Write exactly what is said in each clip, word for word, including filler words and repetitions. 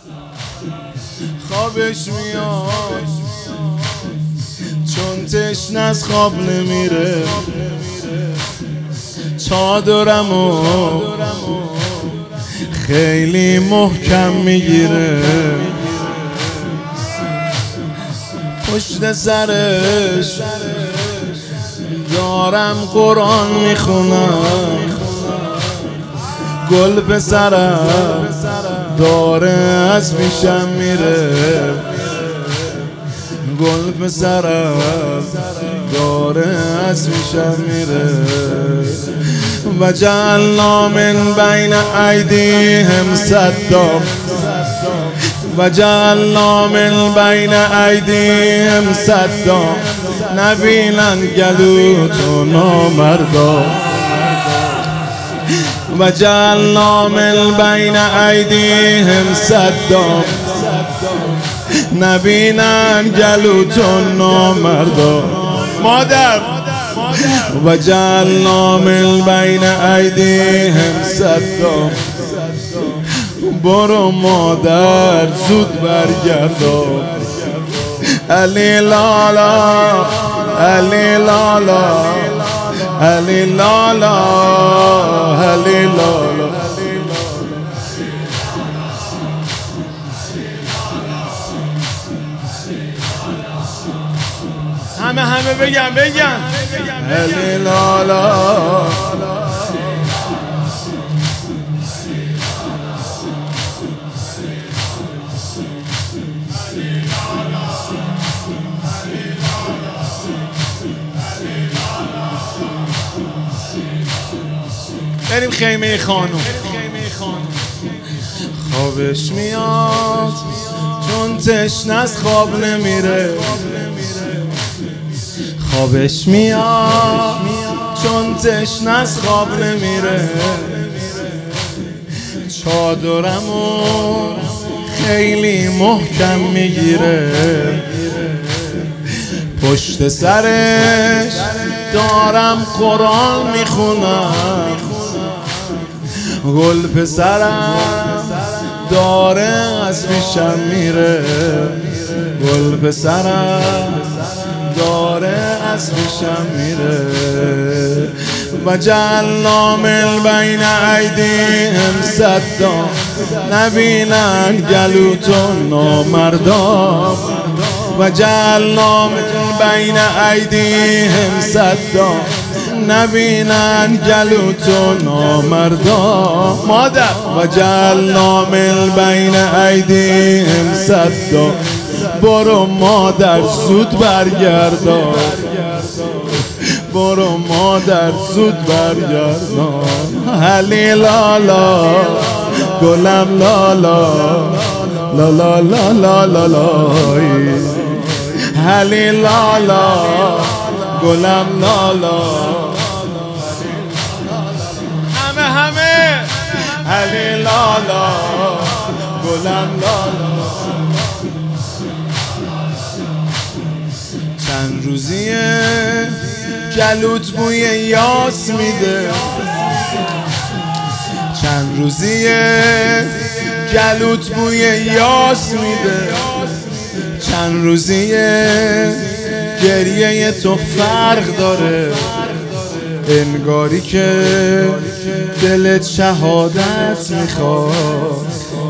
خوابش میاد چون تشنه از خواب نمیره، چادرمو خیلی محکم میگیره، پشت سرش دارم قرآن میخونم، گل پسرم داره از پیشم میره، گل پسرم داره از پیشم میره. و جعلنا من بین ایدیهم سدا و جعلنا من بین ایدیهم سدا، نبینن گلوتو نامردا. و جعلنا من بین ایدیهم سدا، نبینن گلوتو نامردا. مادر و جعلنا من بین ایدیهم سدا، برو مادر زود برگردا. علی لالا علی لالا علی لالا علی لالا. همه همه بگم بگم علی لالا. بریم خیمه خانم. خوابش میاد چون تشنه از خواب نمیره، خوابش میاد چون تشنه از خواب نمیره، چادرمو خیلی محکم میگیره، پشت سرش دارم قرآن میخونم، گل پسرم داره از پیشم میره، گل پسرم داره از پیشم میره. و جعلنا من بین ایدیهم سدا، نبینن گلوتو نامردا. و جعلنا من بین ایدیهم سدا، نبینن گلوتو نامردا. مادر و جعلنا من بین ایدیهم سدا، برو مادر زود برگردا، برو مادر زود برگردا. علی لالا گلم لالا لالا لالا لالا، علی لالا گلم لالا. همه همه علی لالا گلم لالا. چند روزیه گلوت بوی یاس میده، چند روزیه گلوت بوی یاس میده، چند روزیه گریه تو فرق داره، انگاری که دلت شهادت میخواد،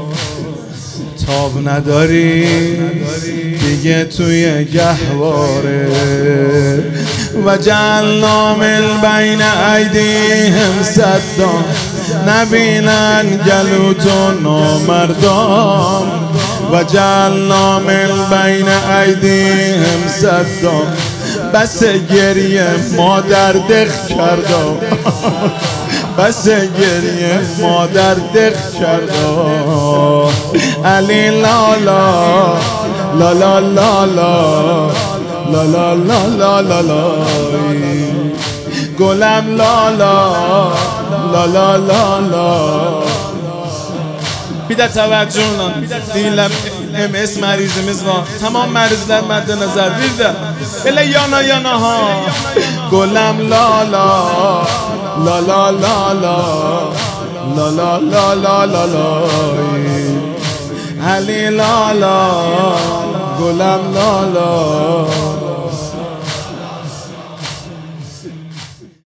تاب نداری دیگه توی گهواره. و جعلنا من بین ایدیهم سدا، نبینن گلوتو نامردان. و جعلنا من بین ایدیهم سدا، بس گریه مادر دق کردا، بس گریه مادر دق کردا. علی لالا لالا لالا لالا لالا لالا، گلم لالا لالا لالا. بیده توجهونان دیلم ام اس مریضimiz var. Tamam meriçler məddə nəzər bir də elə yana yana ha. Goləm la la la la la la la la la la la la. علی لالا گلم لالا